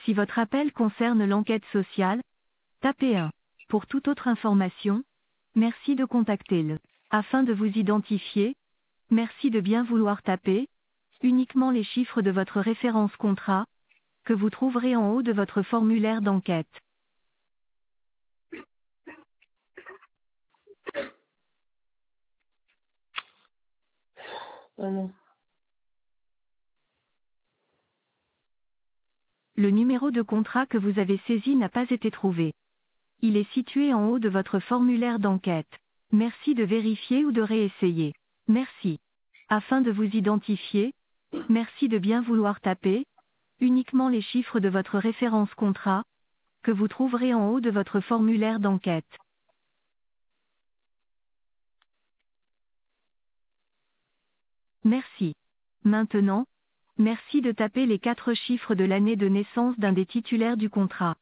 Si votre appel concerne l'enquête sociale, tapez 1. Pour toute autre information, merci de contacter le. Afin de vous identifier, merci de bien vouloir taper uniquement les chiffres de votre référence contrat, que vous trouverez en haut de votre formulaire d'enquête. Oh non. Le numéro de contrat que vous avez saisi n'a pas été trouvé. Il est situé en haut de votre formulaire d'enquête. Merci de vérifier ou de réessayer. Merci. Afin de vous identifier, merci de bien vouloir taper uniquement les chiffres de votre référence contrat, que vous trouverez en haut de votre formulaire d'enquête. Merci. Maintenant, merci de taper les 4 chiffres de l'année de naissance d'un des titulaires du contrat.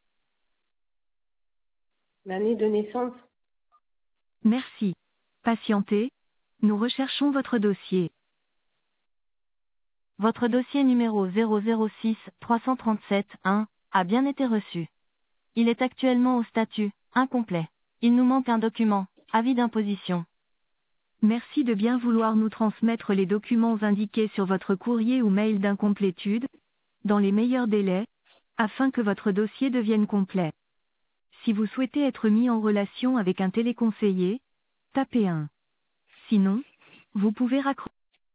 L'année de naissance? Merci. Patientez, nous recherchons votre dossier. Votre dossier numéro 006-337-1 a bien été reçu. Il est actuellement au statut incomplet. Il nous manque un document, avis d'imposition. Merci de bien vouloir nous transmettre les documents indiqués sur votre courrier ou mail d'incomplétude, dans les meilleurs délais, afin que votre dossier devienne complet. Si vous souhaitez être mis en relation avec un téléconseiller, tapez 1. Sinon, vous pouvez raccrocher.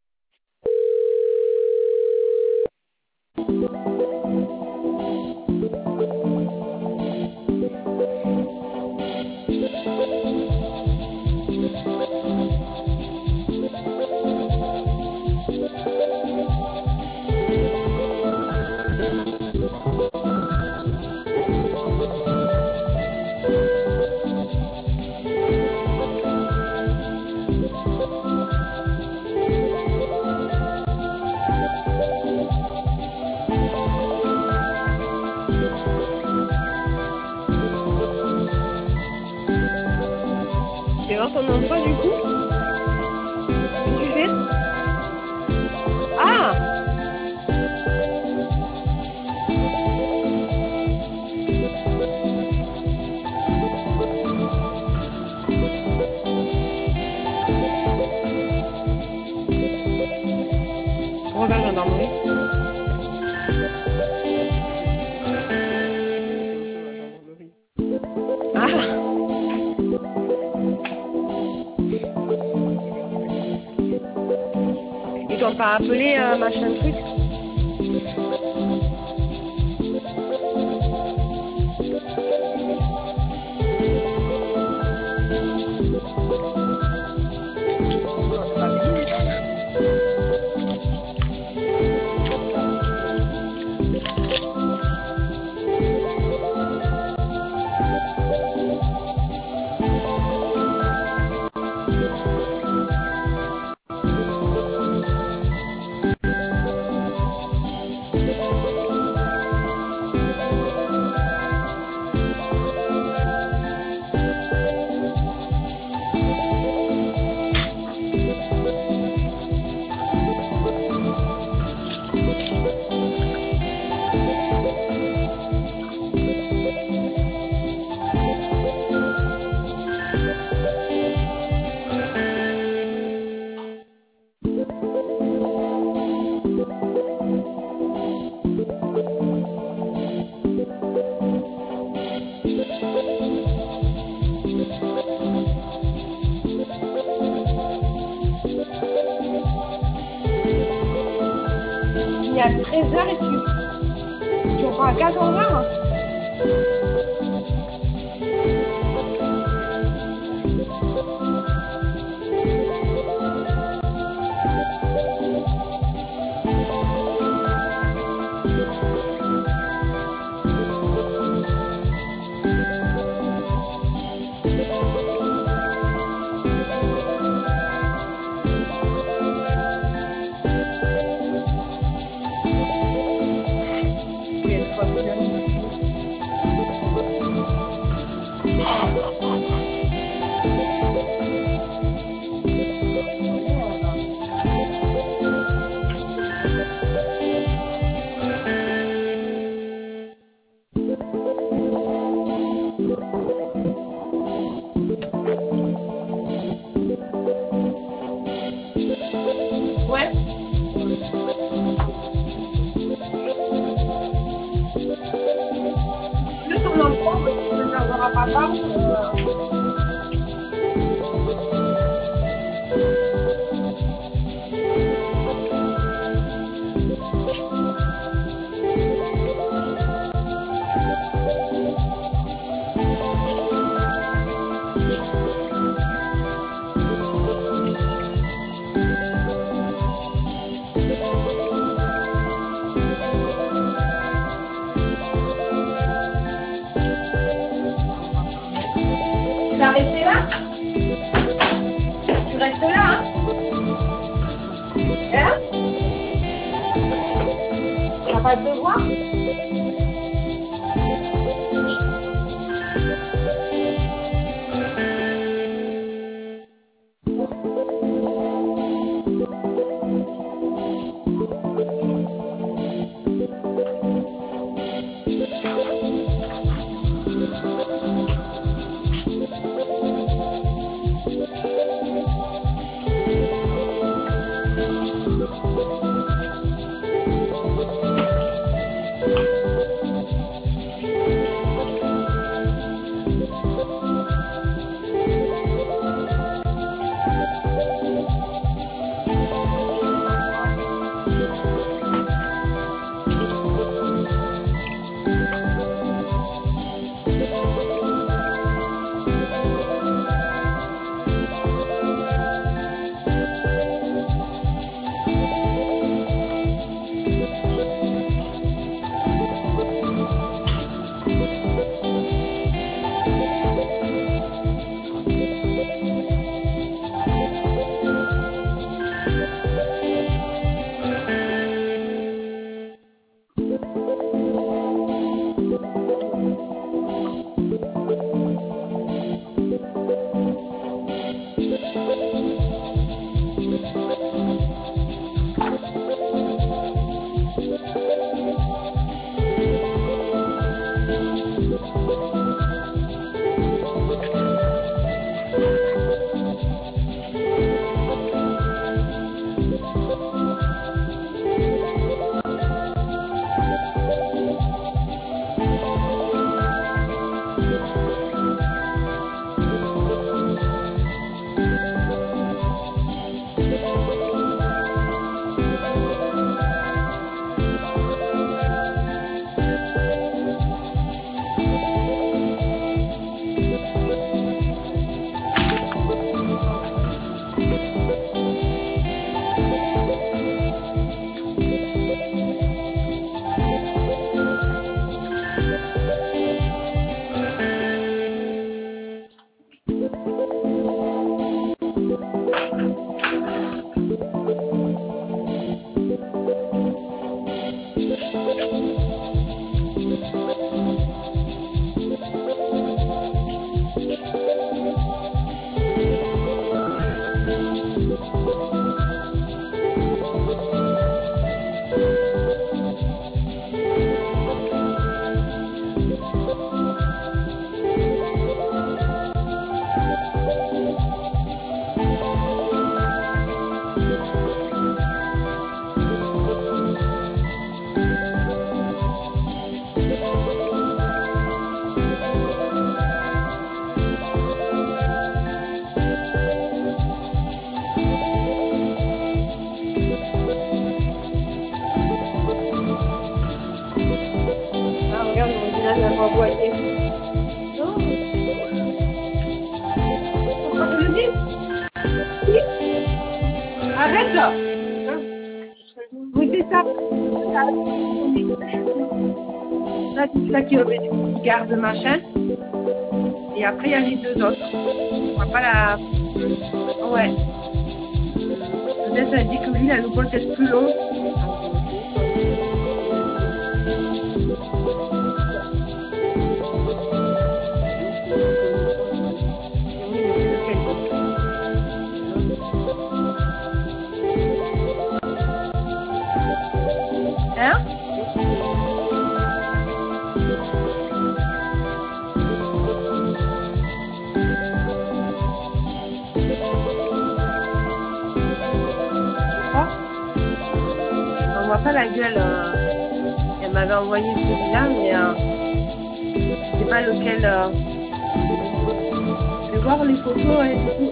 Tu vas voir ton emploi du coup? Qu'est-ce que tu fais? Ah! Pour la gendarmerie. Ah! Ils t'ont pas appelé machin truc? Il à 13h et tu reprends à 14h? Oui, elle soit part, tu vas rester là? Tu restes là, hein? Hein? T'as pas de devoir? envoyé. Non. On va te le dire. Arrête là. Oui, c'est ça. Là, c'est ça qui garde machin. Et après, il y a les deux autres. On va pas la... Ouais. Peut-être elle dit que lui, la nouveau peut-être plus long. Hein? On voit pas la gueule. Elle m'avait envoyé celui-là, mais je sais pas lequel. Je vais voir les photos et tout.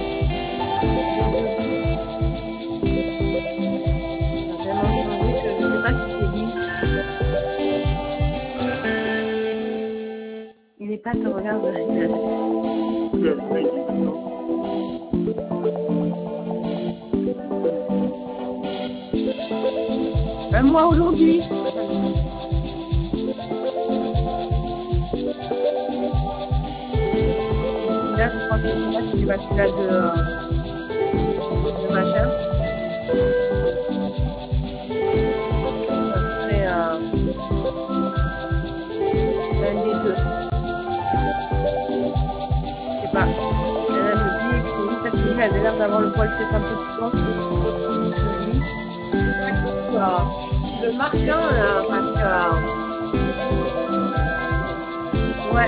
Ça a tellement changé que je sais pas si c'est lui. Il est pas, te regarde. Même moi aujourd'hui. Là, je crois que c'est là qui va celui-là de machin. Ça serait un des deux. Je sais pas. Elle me dit que c'est cette fille, elle a l'air d'avoir le poil peut-être un peu plus long que lui. Le marchand, parce que... ouais.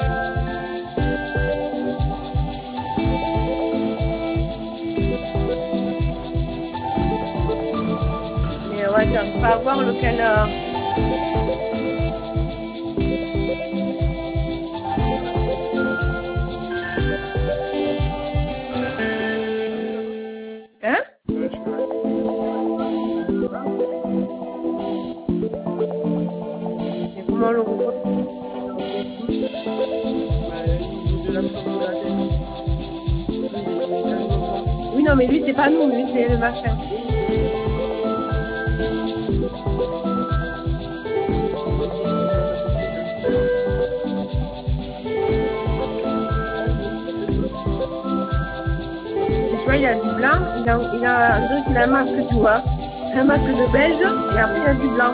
Mais ouais, j'arrive pas à voir lequel... Hein? Mais comment le reconnaître? Oui, non, mais lui, c'est pas nous, lui, c'est le machin. Tu vois, il a du blanc, il a un masque, tu vois. Un masque de beige, et après, il a du blanc.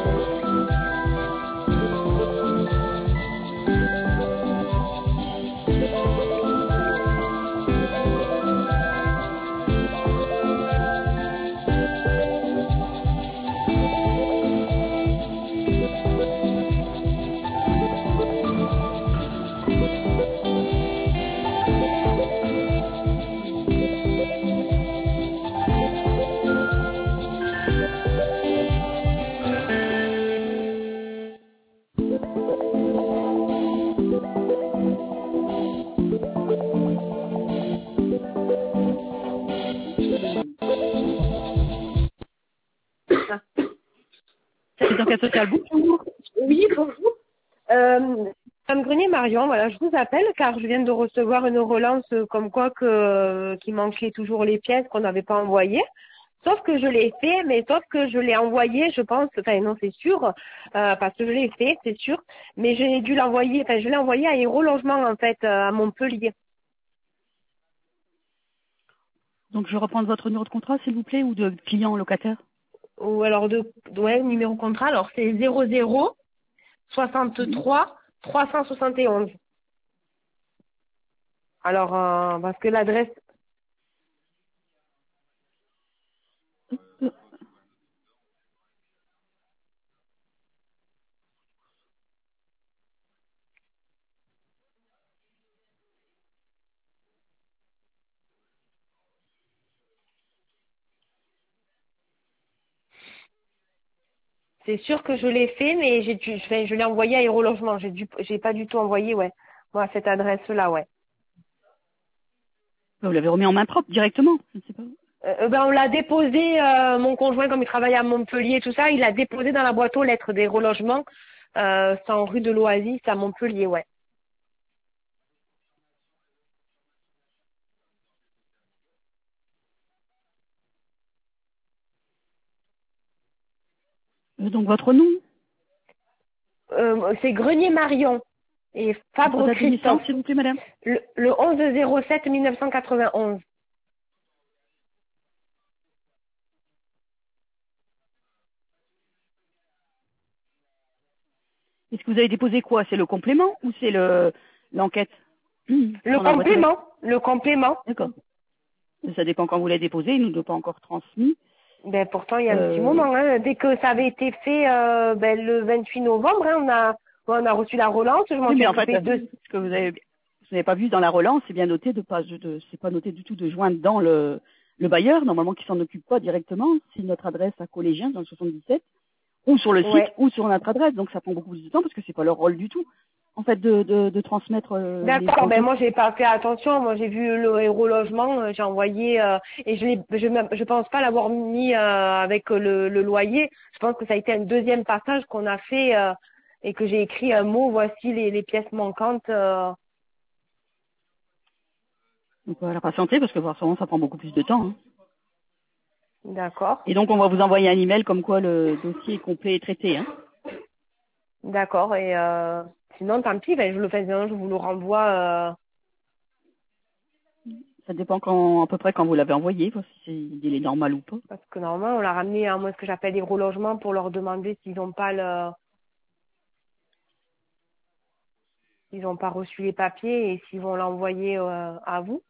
C'est enquête sociale. Bonjour. Oui, bonjour. Madame Grenier-Marion, voilà, je vous appelle car je viens de recevoir une relance comme quoi qu'il manquait toujours les pièces qu'on n'avait pas envoyées. Sauf que je l'ai fait, mais sauf que je l'ai envoyé, je pense, enfin non, c'est sûr, parce que je l'ai fait, c'est sûr, mais j'ai dû l'envoyer, enfin je l'ai envoyé à Héros Logement en fait, à Montpellier. Donc je reprends votre numéro de contrat, s'il vous plaît, ou de client locataire. Ou alors ouais, numéro de contrat, alors c'est 00 63 371. Alors, parce que l'adresse, c'est sûr que je l'ai fait, mais je l'ai envoyé à Héros Logement. J'ai pas du tout envoyé, ouais. Moi, à cette adresse-là, ouais. Vous l'avez remis en main propre directement, je ne sais pas. Ben, on l'a déposé, mon conjoint, comme il travaille à Montpellier, tout ça, il l'a déposé dans la boîte aux lettres des relogements, c'est en rue de l'Oasis à Montpellier, ouais. Donc votre nom, C'est Grenier Marion et votre Fabre date de naissance, Christophe, s'il vous plaît, madame. le 11/07/1991. Est-ce que vous avez déposé quoi? C'est le complément ou c'est l'enquête? Le complément, le complément. D'accord. Ça dépend quand vous l'avez déposé, il ne nous l'a pas encore transmis. Ben pourtant il y a un petit moment, hein. Dès que ça avait été fait le 28 novembre, hein, on a reçu la relance, je m'en Oui, suis mais en fait, occupée de... ce que vous n'avez pas vu dans la relance, c'est bien noté c'est pas noté du tout de joindre dans le bailleur, normalement qui s'en occupe pas directement, c'est notre adresse à Collégien dans le 77, ou sur le site, Ouais. ou sur notre adresse, donc ça prend beaucoup plus de temps parce que c'est pas leur rôle du tout. en fait, de transmettre les D'accord, ben photos. moi j'ai pas fait attention, moi j'ai vu le héros logement, j'ai envoyé et je pense pas l'avoir mis avec le loyer. Je pense que ça a été un deuxième passage qu'on a fait et que j'ai écrit un mot, voici les pièces manquantes. Donc on va la patienter parce que forcément ça prend beaucoup plus de temps. Hein. D'accord, Et donc on va vous envoyer un email comme quoi le dossier est complet et traité. Hein. d'accord, et sinon tant pis, ben je le fais, sinon je vous le renvoie. Ça dépend à peu près quand vous l'avez envoyé, si c'est il est normal ou pas. Parce que normalement, on l'a ramené à moi ce que j'appelle les gros logements pour leur demander s'ils n'ont pas reçu les papiers et s'ils vont l'envoyer à vous.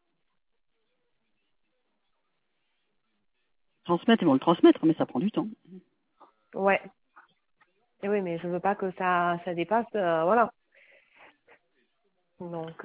Transmettre, ils vont le transmettre, mais ça prend du temps. Ouais. Et oui, mais je veux pas que ça dépasse, voilà. Donc,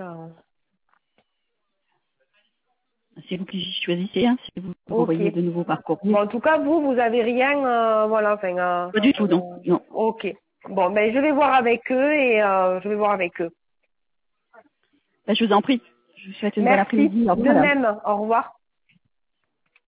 C'est vous qui choisissez, hein, si vous ok. renvoyez de nouveau par courrier. Bon, en tout cas, vous avez rien, voilà, enfin, Pas du tout, non. Non. ok. Bon, ben, je vais voir avec eux et je vais voir avec eux. Ben, je vous en prie. Je vous souhaite une bonne Merci. après-midi. Au revoir, De madame. même. Au revoir.